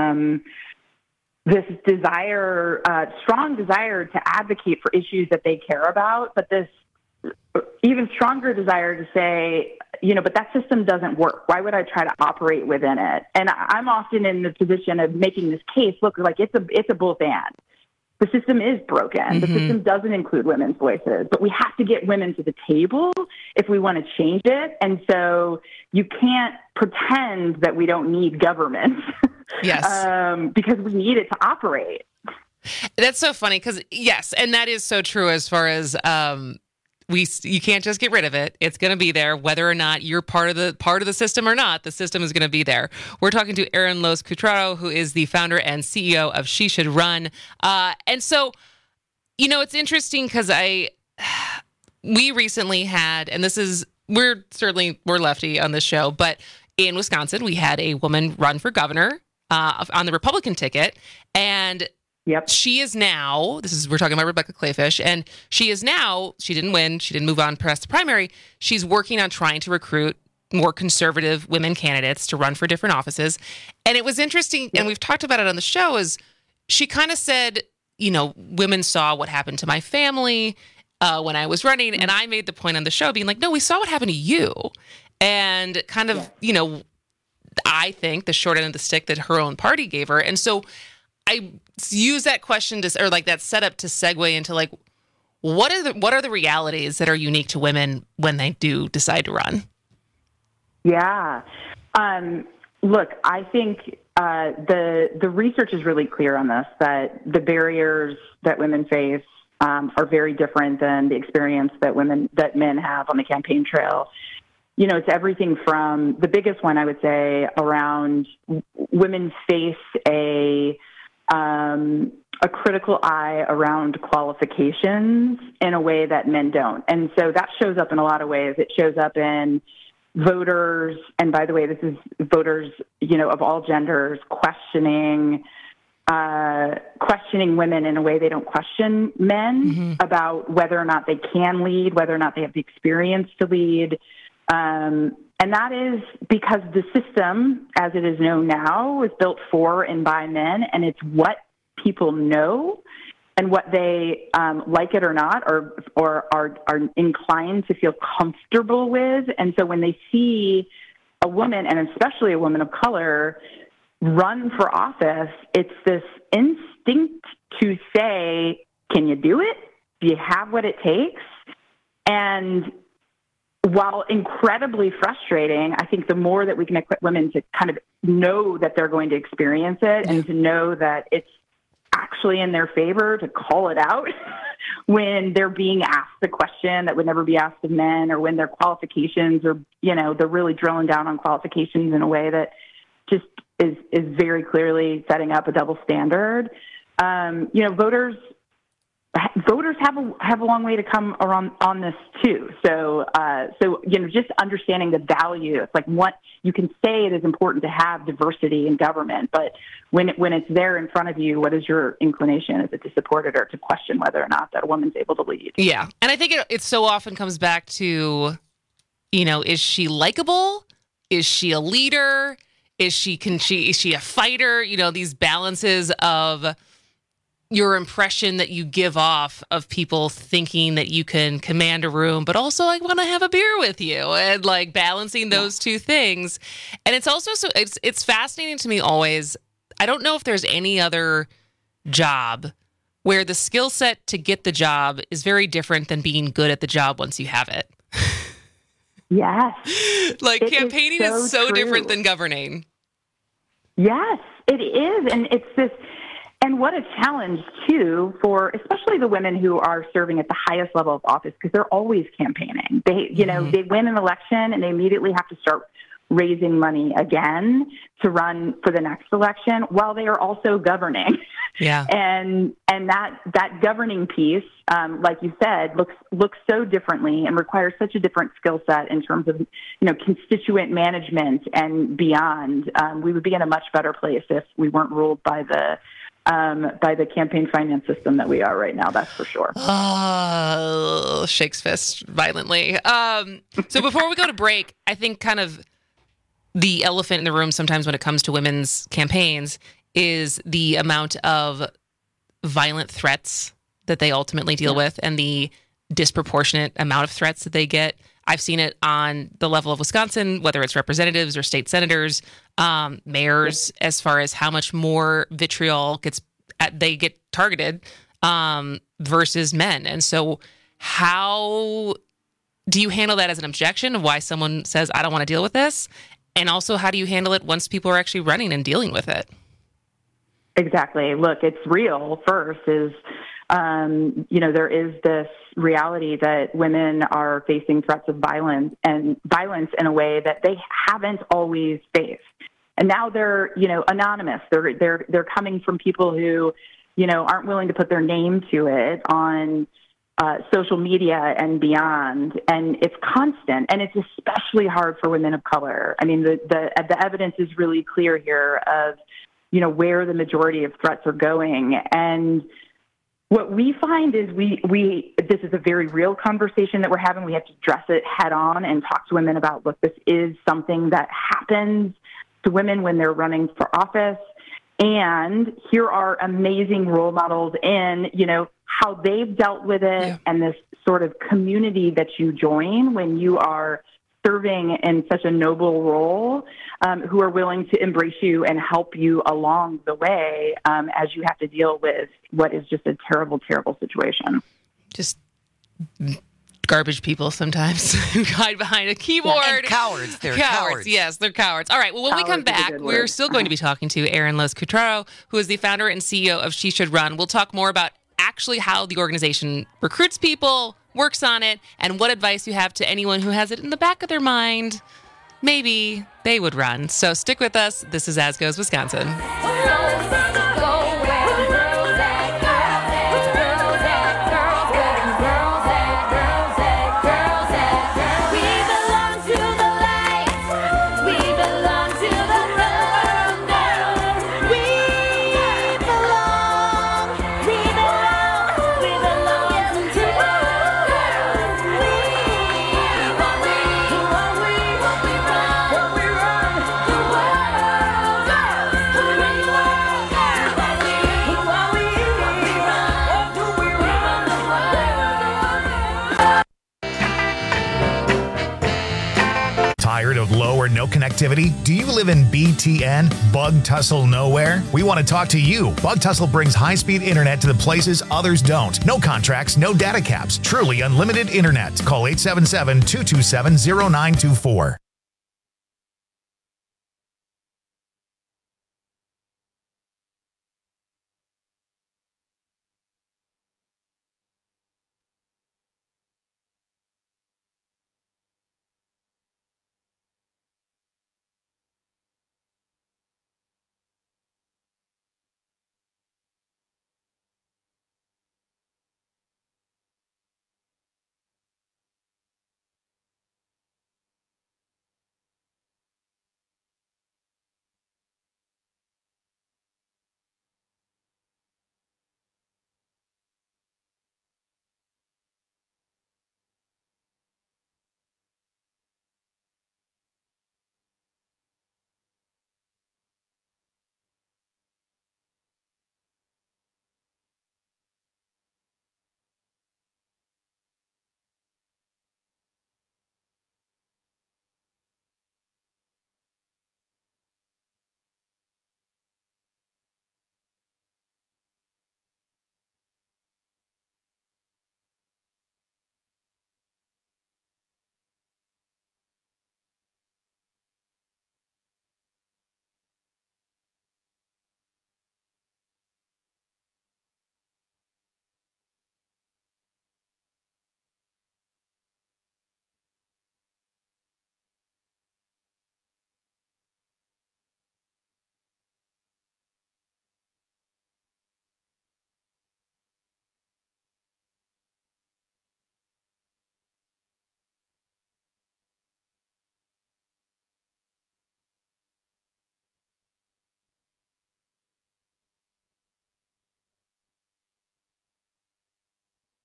desire, strong desire to advocate for issues that they care about, but this even stronger desire to say, you know, but that system doesn't work. Why would I try to operate within it? And I'm often in the position of making this case look like it's a both and. The system is broken. Mm-hmm. The system doesn't include women's voices, but we have to get women to the table if we want to change it. And so you can't pretend that we don't need government. Yes. Because we need it to operate. That's so funny because, yes, and that is so true as far as you can't just get rid of it. It's going to be there, whether or not you're part of the system or not. The system is going to be there. We're talking to Erin Loos-Cutraro, who is the founder and CEO of She Should Run. And so, you know, it's interesting because we recently had, and we're lefty on this show, but in Wisconsin, we had a woman run for governor on the Republican ticket, and she is now, we're talking about Rebecca Kleefisch, and she didn't win, she didn't move on past the primary. She's working on trying to recruit more conservative women candidates to run for different offices. And it was interesting, and we've talked about it on the show, is she kind of said, you know, women saw what happened to my family when I was running, and I made the point on the show being like, no, we saw what happened to you. And kind of, you know, I think the short end of the stick that her own party gave her. And so I use that question or like that setup to segue into like, what are the realities that are unique to women when they do decide to run? Yeah. Look, I think the research is really clear on this, that the barriers that women face are very different than the experience that men have on the campaign trail. You know, it's everything from the biggest one, I would say, around women face a critical eye around qualifications in a way that men don't. And so that shows up in a lot of ways. It shows up in voters, and by the way, this is voters, you know, of all genders, questioning women in a way they don't question men about whether or not they can lead, whether or not they have the experience to lead. And that is because the system, as it is known now, is built for and by men, and it's what people know and what they, like it or not, or are inclined to feel comfortable with. And so when they see a woman, and especially a woman of color, run for office, it's this instinct to say, can you do it? Do you have what it takes? And while incredibly frustrating, I think the more that we can equip women to kind of know that they're going to experience it and to know that it's actually in their favor to call it out when they're being asked a question that would never be asked of men, or when their qualifications are, you know, they're really drilling down on qualifications in a way that just is very clearly setting up a double standard. You know, voters voters have a long way to come around on this too. So just understanding the value. It's like what you can say it is important to have diversity in government, but when it's there in front of you, what is your inclination? Is it to support it or to question whether or not that a woman's able to lead? Yeah, and I think it so often comes back to, is she likable? Is she a leader? Is she a fighter? These balances of your impression that you give off of people thinking that you can command a room, but also I want to have a beer with you, and like balancing those two things. And it's also it's fascinating to me always. I don't know if there's any other job where the skill set to get the job is very different than being good at the job once you have it. Yes. Like campaigning is so true. Different than governing. Yes, it is. And it's this. And what a challenge, too, for especially the women who are serving at the highest level of office, because they're always campaigning. They win an election and they immediately have to start raising money again to run for the next election while they are also governing. Yeah. And that governing piece, like you said, looks so differently and requires such a different skill set in terms of, constituent management and beyond. We would be in a much better place if we weren't ruled by the campaign finance system that we are right now. That's for sure. Shakes fist violently. So before we go to break, I think kind of the elephant in the room sometimes when it comes to women's campaigns is the amount of violent threats that they ultimately deal with and the disproportionate amount of threats that they get. I've seen it on the level of Wisconsin, whether it's representatives or state senators, mayors, as far as how much more vitriol they get targeted versus men. And so how do you handle that as an objection of why someone says, I don't want to deal with this? And also, how do you handle it once people are actually running and dealing with it? Exactly. Look, it's real. First is, there is this reality that women are facing threats of violence in a way that they haven't always faced. And now they're, anonymous. They're coming from people who, aren't willing to put their name to it on social media and beyond. And it's constant. And it's especially hard for women of color. I mean, the evidence is really clear here of, where the majority of threats are going. And what we find is this is a very real conversation that we're having. We have to address it head on and talk to women about, look, this is something that happens to women when they're running for office. And here are amazing role models in, how they've dealt with it and this sort of community that you join when you are serving in such a noble role, who are willing to embrace you and help you along the way as you have to deal with what is just a terrible, terrible situation. Just garbage people sometimes who hide behind a keyboard. Yeah, and cowards. They're cowards. Yes, they're cowards. All right. Well, when we come back, we're still going to be talking to Erin Los-Cutraro, who is the founder and CEO of She Should Run. We'll talk more about actually how the organization recruits people, works on it, and what advice you have to anyone who has it in the back of their mind. Maybe they would run. So stick with us. This is As Goes Wisconsin. Tired of low or no connectivity? Do you live in BTN, Bug Tussle Nowhere? We want to talk to you. Bug Tussle brings high-speed internet to the places others don't. No contracts, no data caps. Truly unlimited internet. Call 877-227-0924.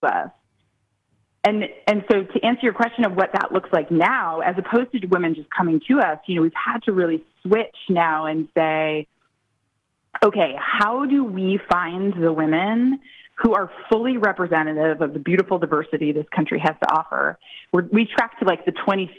us. And so to answer your question of what that looks like now, as opposed to women just coming to us, we've had to really switch now and say, okay, how do we find the women who are fully representative of the beautiful diversity this country has to offer? We track to like the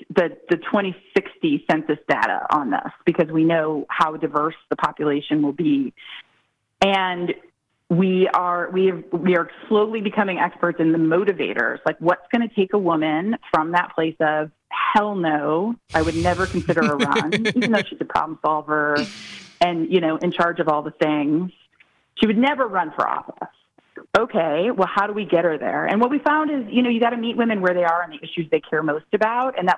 2060 census data on this because we know how diverse the population will be. And we are slowly becoming experts in the motivators, like what's going to take a woman from that place of hell no, I would never consider a run, even though she's a problem solver and, in charge of all the things. She would never run for office. Okay, well, how do we get her there? And what we found is, you got to meet women where they are and the issues they care most about. And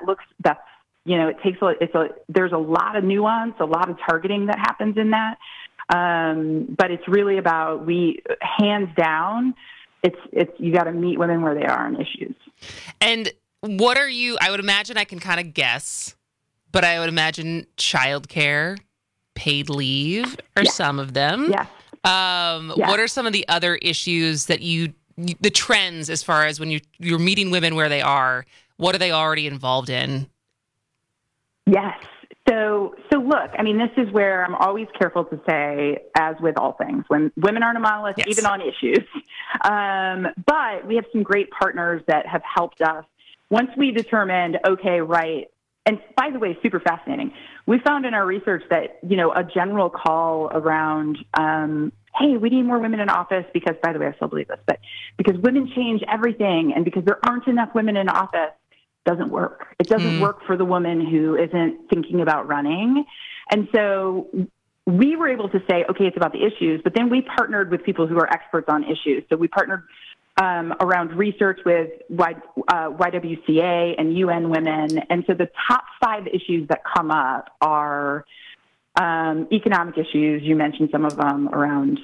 there's a lot of nuance, a lot of targeting that happens in that. But it's really about hands down, you got to meet women where they are on issues. And I would imagine I can kind of guess, but I would imagine childcare, paid leave are some of them. Yeah. What are some of the other issues that the trends as far as when you're meeting women where they are, what are they already involved in? Yes. So look, this is where I'm always careful to say, as with all things, when women aren't a monolith, even on issues. But we have some great partners that have helped us. Once we determined, okay, right, and by the way, super fascinating, we found in our research that, a general call around, hey, we need more women in office because, by the way, I still believe this, but because women change everything and because there aren't enough women in office, doesn't work. It doesn't work for the woman who isn't thinking about running. And so we were able to say, okay, it's about the issues, but then we partnered with people who are experts on issues. So we partnered around research with YWCA and UN Women. And so the top 5 issues that come up are economic issues. You mentioned some of them around,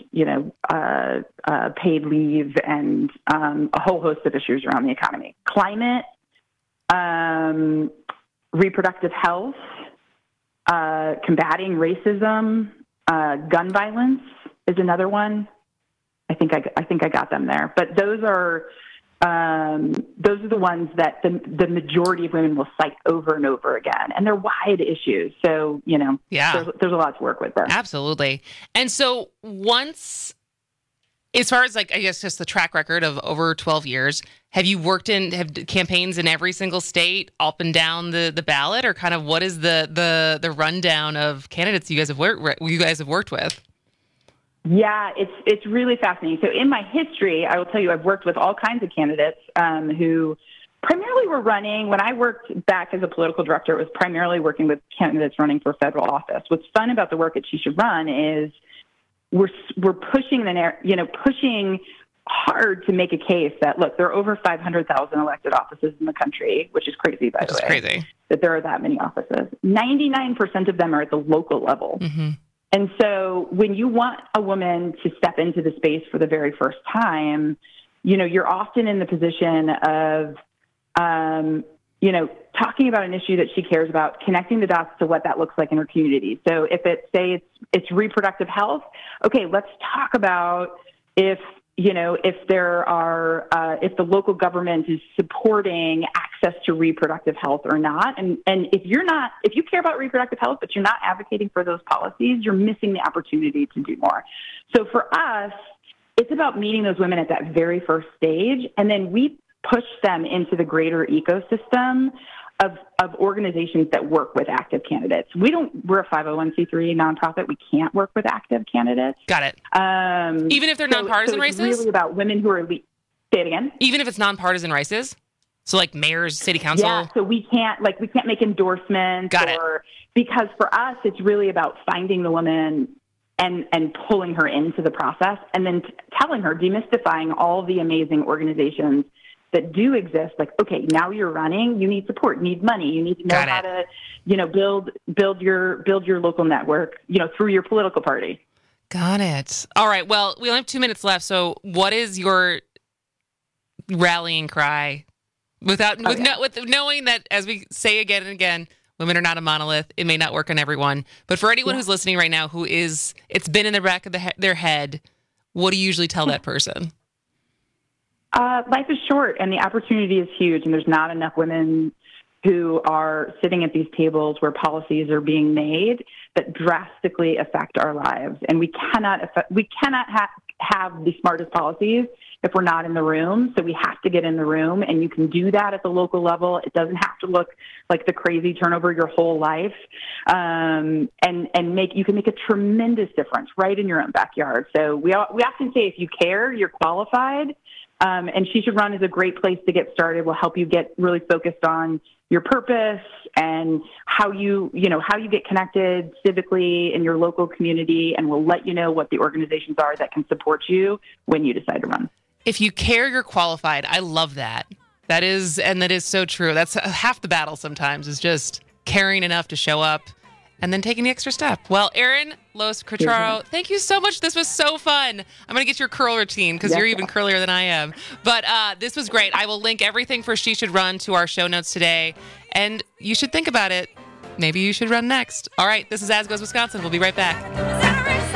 paid leave and a whole host of issues around the economy. Climate, reproductive health, combating racism, gun violence is another one. I think I got them there, but those are the ones that the majority of women will cite over and over again, and they're wide issues. So there's a lot to work with there. Absolutely. And so once, as far as just the track record of over 12 years, have you have campaigns in every single state up and down the ballot, or kind of what is the rundown of candidates you guys have worked with? Yeah, it's really fascinating. So in my history, I will tell you, I've worked with all kinds of candidates who primarily were running. When I worked back as a political director, it was primarily working with candidates running for federal office. What's fun about the work at She Should Run is we're pushing pushing hard to make a case that, look, there are over 500,000 elected offices in the country, which is crazy, by the way. Crazy that there are that many offices. 99% of them are at the local level. Mm-hmm. And so when you want a woman to step into the space for the very first time, you're often in the position of, talking about an issue that she cares about, connecting the dots to what that looks like in her community. So if it's reproductive health, okay, let's talk about if the local government is supporting access to reproductive health or not. And if you care about reproductive health, but you're not advocating for those policies, you're missing the opportunity to do more. So for us, it's about meeting those women at that very first stage. And then we push them into the greater ecosystem of organizations that work with active candidates. We're a 501c3 nonprofit. We can't work with active candidates. Got it. Even if they're nonpartisan races? It's really about women who are say it again. Even if it's nonpartisan races? So like mayors, city council? Yeah, so we can't make endorsements. Because for us, it's really about finding the woman and pulling her into the process and then telling her, demystifying all the amazing organizations that do exist. Like, okay, now you're running, you need support, you need money, you need to know how to, build your local network, through your political party. Got it. All right. Well, we only have 2 minutes left. So what is your rallying cry with knowing that, as we say again and again, women are not a monolith. It may not work on everyone, but for anyone who's listening right now, it's been in the back of their head, what do you usually tell that person? Life is short and the opportunity is huge, and there's not enough women who are sitting at these tables where policies are being made that drastically affect our lives. And we cannot have the smartest policies if we're not in the room. So we have to get in the room, and you can do that at the local level. It doesn't have to look like the crazy turnover your whole life. You can make a tremendous difference right in your own backyard. So we often say, if you care, you're qualified. And She Should Run is a great place to get started. Will help you get really focused on your purpose and how you get connected civically in your local community, and we'll let you know what the organizations are that can support you when you decide to run. If you care, you're qualified. I love that. That is so true. That's half the battle sometimes, is just caring enough to show up and then taking the extra step. Well, Erin Loos-Cottraro, thank you so much. This was so fun. I'm going to get your curl routine because you're even curlier than I am. But this was great. I will link everything for She Should Run to our show notes today. And you should think about it. Maybe you should run next. All right, this is As Goes Wisconsin. We'll be right back.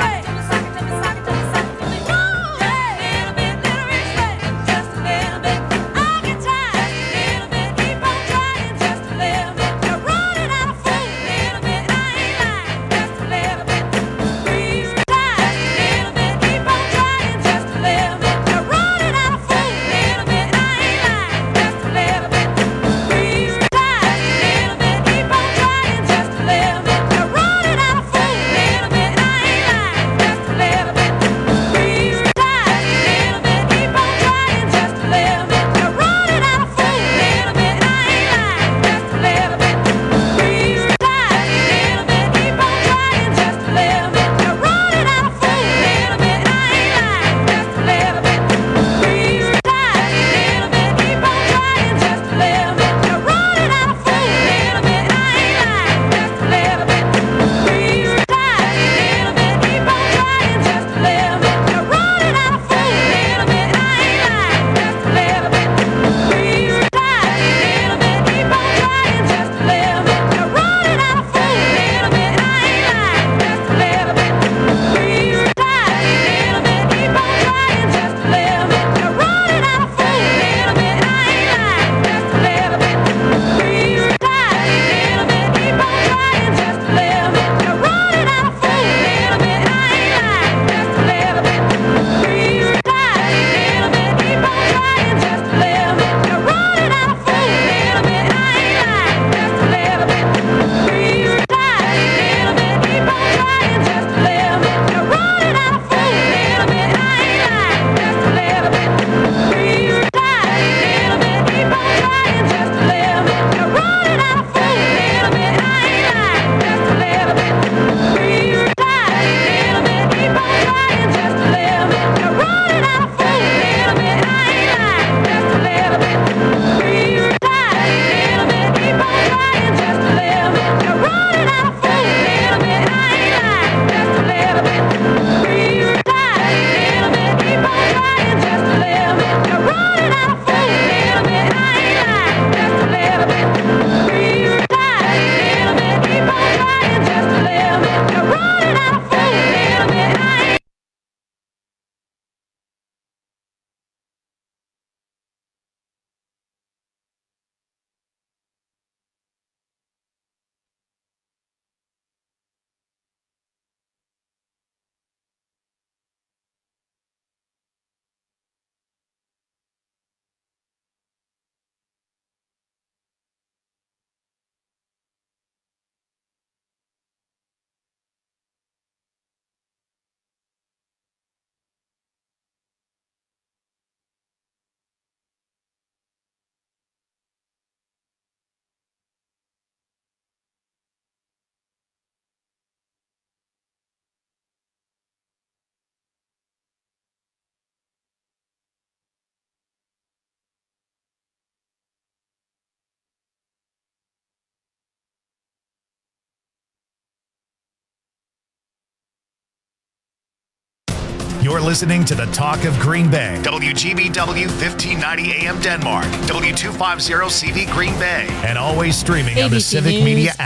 You're listening to the Talk of Green Bay. WGBW 1590 AM Denmark. W250 CV Green Bay. And always streaming on the ABC Civic News. Media app.